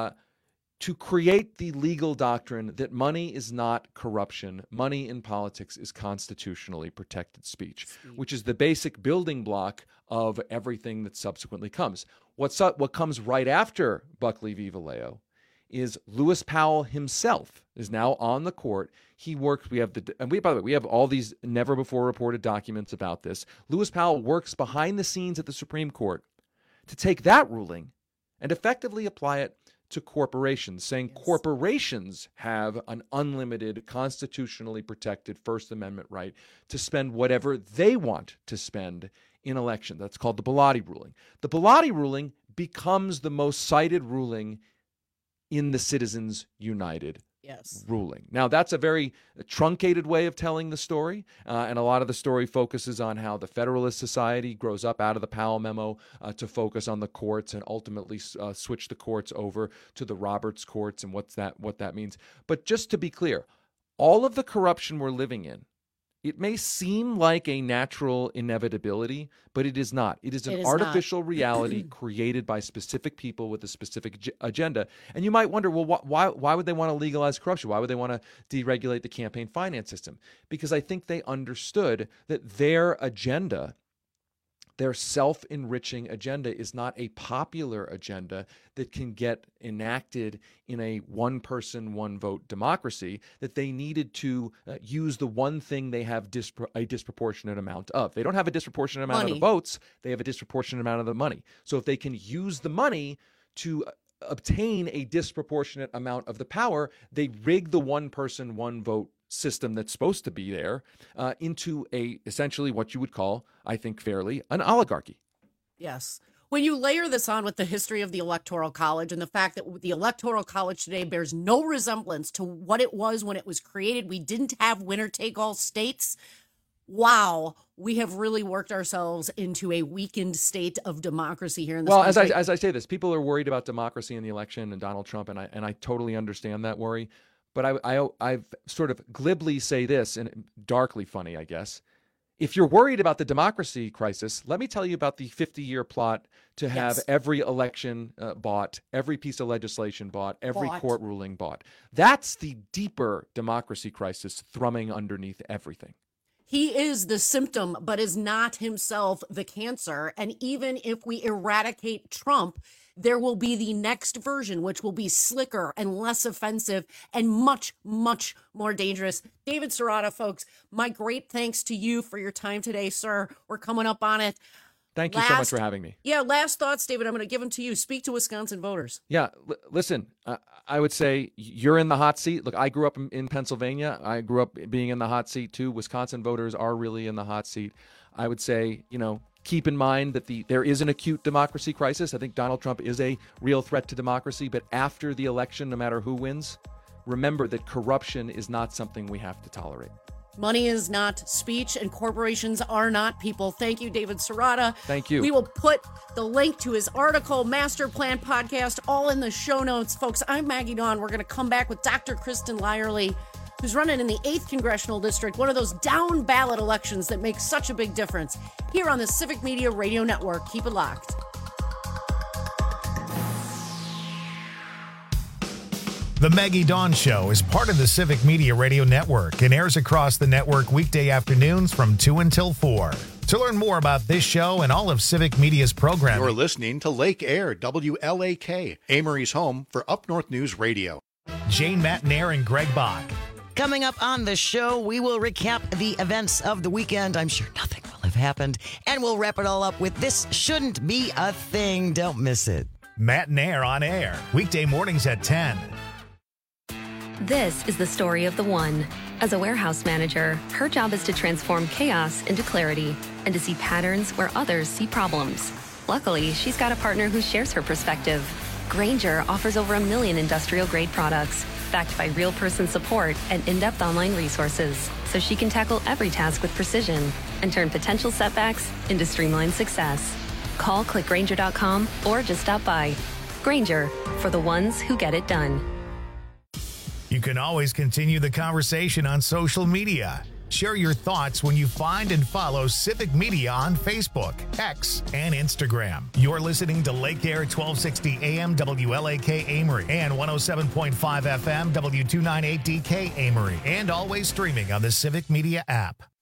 to create the legal doctrine that money is not corruption. Money in politics is constitutionally protected speech, which is the basic building block of everything that subsequently comes. What comes right after Buckley v. Valeo is Lewis Powell himself is now on the court. He works. By the way, we have all these never before reported documents about this. Lewis Powell works behind the scenes at the Supreme Court to take that ruling and effectively apply it to corporations, saying corporations have an unlimited, constitutionally protected First Amendment right to spend whatever they want to spend in elections. That's called the Bellotti ruling. The Bellotti ruling becomes the most cited ruling in the Citizens United ruling. Now, that's a very truncated way of telling the story, and a lot of the story focuses on how the Federalist Society grows up out of the Powell memo to focus on the courts and ultimately switch the courts over to the Roberts courts and what that means. But just to be clear, all of the corruption we're living in, it may seem like a natural inevitability, but it is not. It is an artificial reality created by specific people with a specific agenda. And you might wonder, well, why would they want to legalize corruption? Why would they want to deregulate the campaign finance system? Because I think they understood that their agenda, their self-enriching agenda, is not a popular agenda that can get enacted in a one-person, one-vote democracy, that they needed to use the one thing they have a disproportionate amount of. They don't have a disproportionate amount of the votes. They have a disproportionate amount of the money. So if they can use the money to obtain a disproportionate amount of the power, they rig the one-person, one-vote system that's supposed to be there into essentially what you would call, I think fairly, an oligarchy. Yes. When you layer this on with the history of the Electoral College and the fact that the Electoral College today bears no resemblance to what it was when it was created, we didn't have winner-take-all states. Wow, we have really worked ourselves into a weakened state of democracy here in this country. As I say this, people are worried about democracy in the election and Donald Trump, and I totally understand that worry. But I've sort of glibly say this, and darkly funny, I guess. If you're worried about the democracy crisis, let me tell you about the 50-year plot to have every election bought, every piece of legislation bought, every court ruling bought. That's the deeper democracy crisis thrumming underneath everything. He is the symptom, but is not himself the cancer. And even if we eradicate Trump, there will be the next version, which will be slicker and less offensive and much, much more dangerous. David Serrata, folks, my great thanks to you for your time today, sir. We're coming up on it. Thank you so much for having me. Yeah, last thoughts, David. I'm going to give them to you. Speak to Wisconsin voters. Yeah, listen, I would say you're in the hot seat. Look, I grew up in Pennsylvania. I grew up being in the hot seat, too. Wisconsin voters are really in the hot seat. I would say, keep in mind that there is an acute democracy crisis. I think Donald Trump is a real threat to democracy. But after the election, no matter who wins, remember that corruption is not something we have to tolerate. Money is not speech, and corporations are not people. Thank you, David Serrata. Thank you. We will put the link to his article, Master Plan Podcast, all in the show notes. Folks, I'm Maggie Dawn. We're going to come back with Dr. Kristen Lyerly, who's running in the 8th Congressional District, one of those down-ballot elections that makes such a big difference, here on the Civic Media Radio Network. Keep it locked. The Maggie Dawn Show is part of the Civic Media Radio Network and airs across the network weekday afternoons from 2 until 4. To learn more about this show and all of Civic Media's programming, you're listening to Lake Air, WLAK, Amory's home for Up North News Radio. Jane Matnair and Greg Bach. Coming up on the show, we will recap the events of the weekend. I'm sure nothing will have happened. And we'll wrap it all up with This Shouldn't Be a Thing. Don't miss it. Matnair on air, weekday mornings at 10. This is the story of the one. As a warehouse manager, her job is to transform chaos into clarity and to see patterns where others see problems. Luckily, she's got a partner who shares her perspective. Grainger offers over 1 million industrial-grade products, backed by real-person support and in-depth online resources, so she can tackle every task with precision and turn potential setbacks into streamlined success. Call clickgrainger.com or just stop by. Grainger, for the ones who get it done. You can always continue the conversation on social media. Share your thoughts when you find and follow Civic Media on Facebook, X, and Instagram. You're listening to Lake Air 1260 AM WLAK Amory and 107.5 FM W298DK Amory, and always streaming on the Civic Media app.